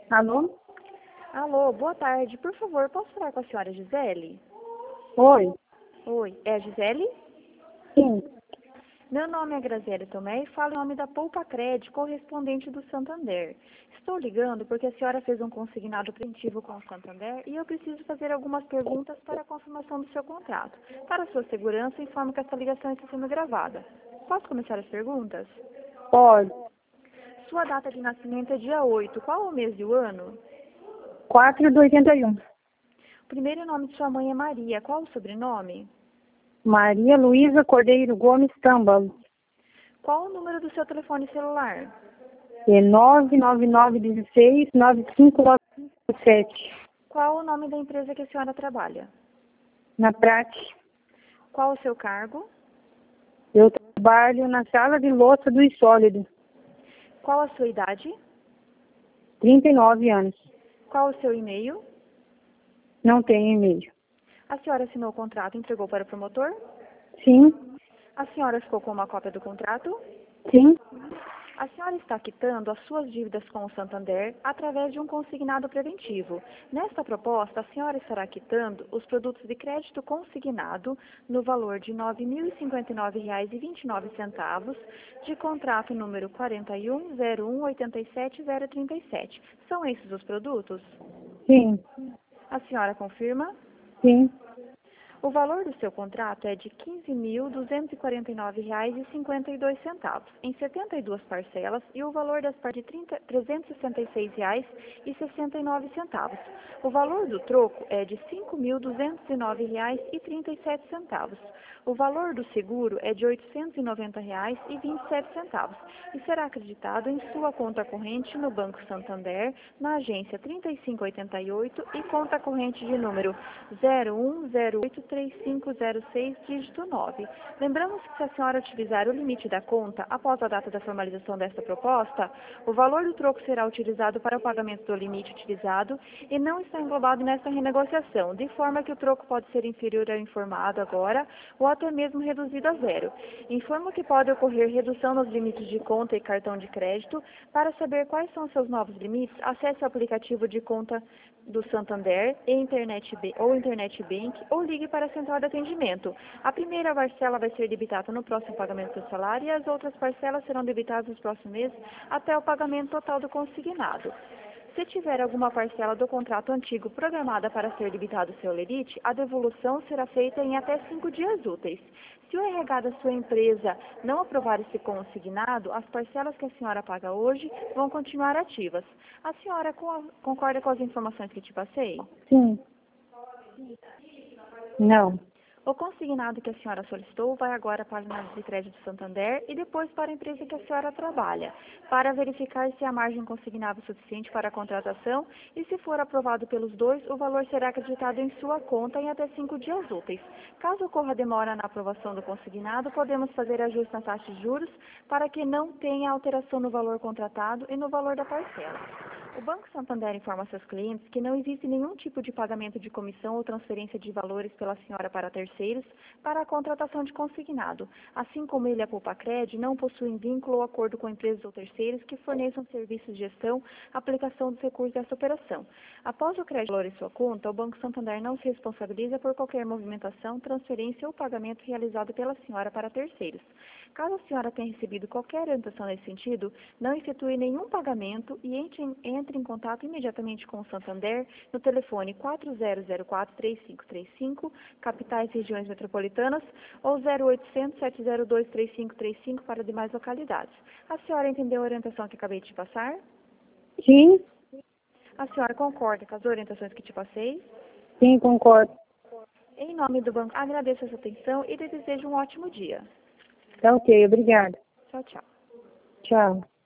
Alô? Alô, boa tarde. Por favor, posso falar com a senhora Gisele? Oi? Oi, é a Gisele? Sim. Meu nome é Graziele Tomé e falo em nome da Poupa Cred, correspondente do Santander. Estou ligando porque a senhora fez um consignado preventivo com o Santander e eu preciso fazer algumas perguntas para a confirmação do seu contrato. Para sua segurança, informo que esta ligação está sendo gravada. Posso começar as perguntas? Pode. Sua data de nascimento é dia 8. Qual o mês e o ano? 4/81. O primeiro nome de sua mãe é Maria. Qual o sobrenome? Maria Luísa Cordeiro Gomes Tâmbalo. Qual o número do seu telefone celular? É 99916-9597. Qual o nome da empresa que a senhora trabalha? Na prática, Qual o seu cargo? eu trabalho na sala de louça do Isólido. Qual a sua idade? 39 anos. Qual o seu e-mail? Não tenho e-mail. A senhora assinou o contrato e entregou para o promotor? Sim. A senhora ficou com uma cópia do contrato? Sim. A senhora está quitando as suas dívidas com o Santander através de um consignado preventivo. Nesta proposta, a senhora estará quitando os produtos de crédito consignado no valor de R$ 9.059,29 de contrato número 41018737. São esses os produtos? Sim. A senhora confirma? Sim. O valor do seu contrato é de R$ 15.249,52, em 72 parcelas, e o valor das partes de R$ 366,69. O valor do troco é de R$ 5.209,37. O valor do seguro é de R$ 890,27 e será acreditado em sua conta corrente no Banco Santander, na agência 3588 e conta corrente de número 01083506, dígito 9. Lembramos que se a senhora utilizar o limite da conta após a data da formalização desta proposta, o valor do troco será utilizado para o pagamento do limite utilizado e não está englobado nesta renegociação, de forma que o troco pode ser inferior ao informado agora ou até mesmo reduzido a zero. Informo que pode ocorrer redução nos limites de conta e cartão de crédito. Para saber quais são seus novos limites, acesse o aplicativo de conta do Santander Internet Bank ou ligue para a central de atendimento. A primeira parcela vai ser debitada no próximo pagamento do salário e as outras parcelas serão debitadas nos próximos meses até o pagamento total do consignado. Se tiver alguma parcela do contrato antigo programada para ser debitado seu lerite, a devolução será feita em até 5 dias úteis. Se o RH da sua empresa não aprovar esse consignado, as parcelas que a senhora paga hoje vão continuar ativas. A senhora concorda com as informações que te passei? Sim. Não. O consignado que a senhora solicitou vai agora para a análise de crédito do Santander e depois para a empresa que a senhora trabalha, para verificar se há margem consignável suficiente para a contratação e, se for aprovado pelos dois, o valor será acreditado em sua conta em até 5 dias úteis. Caso ocorra demora na aprovação do consignado, podemos fazer ajuste na taxa de juros para que não tenha alteração no valor contratado e no valor da parcela. O Banco Santander informa seus clientes que não existe nenhum tipo de pagamento de comissão ou transferência de valores pela senhora para terceiros para a contratação de consignado. Assim como ele e a Poupa Cred não possuem vínculo ou acordo com empresas ou terceiros que forneçam serviços de gestão, aplicação dos recursos dessa operação. Após o crédito valor em sua conta, o Banco Santander não se responsabiliza por qualquer movimentação, transferência ou pagamento realizado pela senhora para terceiros. Caso a senhora tenha recebido qualquer orientação nesse sentido, não efetue nenhum pagamento e entre em contato imediatamente com o Santander no telefone 4004-3535, capitais e regiões metropolitanas, ou 0800 702 3535 para demais localidades. A senhora entendeu a orientação que acabei de te passar? Sim. A senhora concorda com as orientações que te passei? Sim, concordo. Em nome do banco, agradeço a sua atenção e lhe desejo um ótimo dia. Tá ok, obrigada. Tchau, tchau. Tchau.